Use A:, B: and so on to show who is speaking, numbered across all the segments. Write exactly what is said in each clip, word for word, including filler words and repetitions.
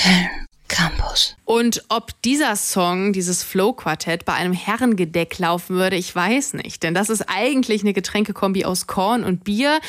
A: Köln Campus.
B: Und ob dieser Song, dieses Flow-Quartett, bei einem Herrengedeck laufen würde, ich weiß nicht. Denn das ist eigentlich eine Getränkekombi aus Korn und Bier,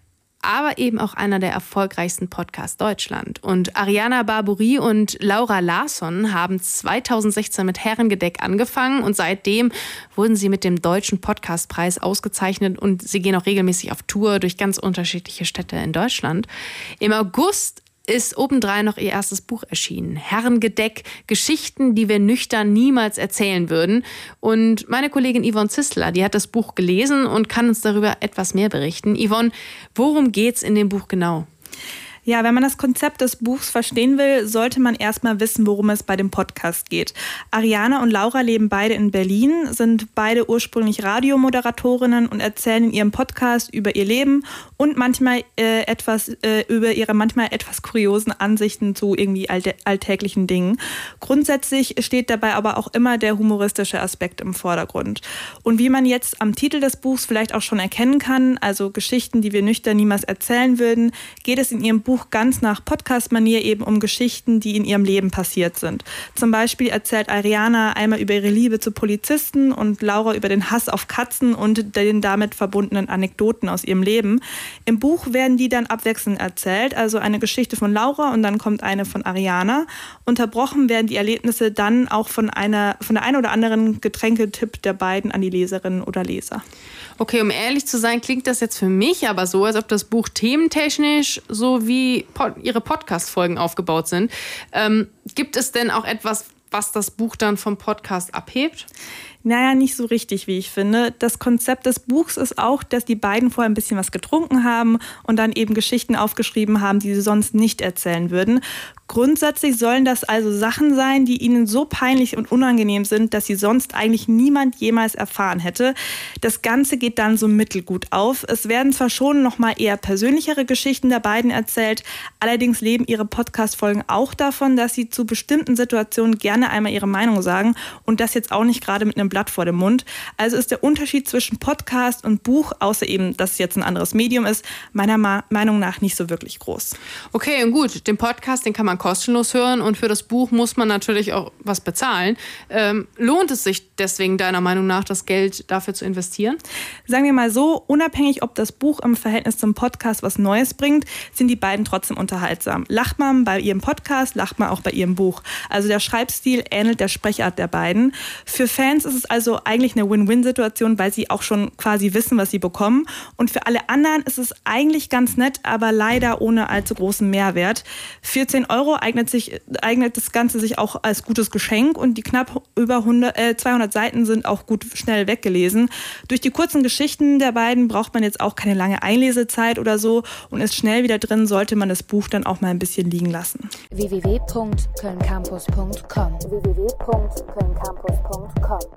B: aber eben auch einer der erfolgreichsten Podcasts Deutschland. Und Ariana Barbouri und Laura Larsson haben zweitausendsechzehn mit Herrengedeck angefangen und seitdem wurden sie mit dem Deutschen Podcastpreis ausgezeichnet und sie gehen auch regelmäßig auf Tour durch ganz unterschiedliche Städte in Deutschland. Im August ist obendrein noch ihr erstes Buch erschienen. Herrengedeck, Geschichten, die wir nüchtern niemals erzählen würden. Und meine Kollegin Yvonne Zissler, die hat das Buch gelesen und kann uns darüber etwas mehr berichten. Yvonne, worum geht's in dem Buch genau?
C: Ja, wenn man das Konzept des Buchs verstehen will, sollte man erstmal wissen, worum es bei dem Podcast geht. Ariana und Laura leben beide in Berlin, sind beide ursprünglich Radiomoderatorinnen und erzählen in ihrem Podcast über ihr Leben und manchmal äh, etwas äh, über ihre manchmal etwas kuriosen Ansichten zu irgendwie all- alltäglichen Dingen. Grundsätzlich steht dabei aber auch immer der humoristische Aspekt im Vordergrund. Und wie man jetzt am Titel des Buchs vielleicht auch schon erkennen kann, also Geschichten, die wir nüchtern niemals erzählen würden, geht es in ihrem Buch ganz nach Podcast-Manier eben um Geschichten, die in ihrem Leben passiert sind. Zum Beispiel erzählt Ariana einmal über ihre Liebe zu Polizisten und Laura über den Hass auf Katzen und den damit verbundenen Anekdoten aus ihrem Leben. Im Buch werden die dann abwechselnd erzählt, also eine Geschichte von Laura und dann kommt eine von Ariana. Unterbrochen werden die Erlebnisse dann auch von einer von der einen oder anderen Getränketipp der beiden an die Leserinnen oder Leser.
B: Okay, um ehrlich zu sein, klingt das jetzt für mich aber so, als ob das Buch thementechnisch so wie pod- ihre Podcast-Folgen aufgebaut sind. Ähm, gibt es denn auch etwas, was das Buch dann vom Podcast abhebt?
C: Naja, nicht so richtig, wie ich finde. Das Konzept des Buchs ist auch, dass die beiden vorher ein bisschen was getrunken haben und dann eben Geschichten aufgeschrieben haben, die sie sonst nicht erzählen würden. Grundsätzlich sollen das also Sachen sein, die ihnen so peinlich und unangenehm sind, dass sie sonst eigentlich niemand jemals erfahren hätte. Das Ganze geht dann so mittelgut auf. Es werden zwar schon noch mal eher persönlichere Geschichten der beiden erzählt, allerdings leben ihre Podcast-Folgen auch davon, dass sie zu bestimmten Situationen gerne einmal ihre Meinung sagen und das jetzt auch nicht gerade mit einem Blatt vor dem Mund. Also ist der Unterschied zwischen Podcast und Buch, außer eben, dass es jetzt ein anderes Medium ist, meiner Ma- Meinung nach nicht so wirklich groß.
B: Okay, und gut, den Podcast, den kann man kostenlos hören und für das Buch muss man natürlich auch was bezahlen. Ähm, lohnt es sich deswegen deiner Meinung nach, das Geld dafür zu investieren?
C: Sagen wir mal so, unabhängig ob das Buch im Verhältnis zum Podcast was Neues bringt, sind die beiden trotzdem unterhaltsam. Lacht man bei ihrem Podcast, lacht man auch bei ihrem Buch. Also der Schreibstil ähnelt der Sprechart der beiden. Für Fans ist es also eigentlich eine Win-Win-Situation, weil sie auch schon quasi wissen, was sie bekommen. Und für alle anderen ist es eigentlich ganz nett, aber leider ohne allzu großen Mehrwert. vierzehn Euro eignet sich, eignet das Ganze sich auch als gutes Geschenk und die knapp über hundert, äh, zweihundert Seiten sind auch gut schnell weggelesen. Durch die kurzen Geschichten der beiden braucht man jetzt auch keine lange Einlesezeit oder so und ist schnell wieder drin, sollte man das Buch dann auch mal ein bisschen liegen lassen.
A: w w w punkt köln campus punkt com w w w punkt köln campus punkt com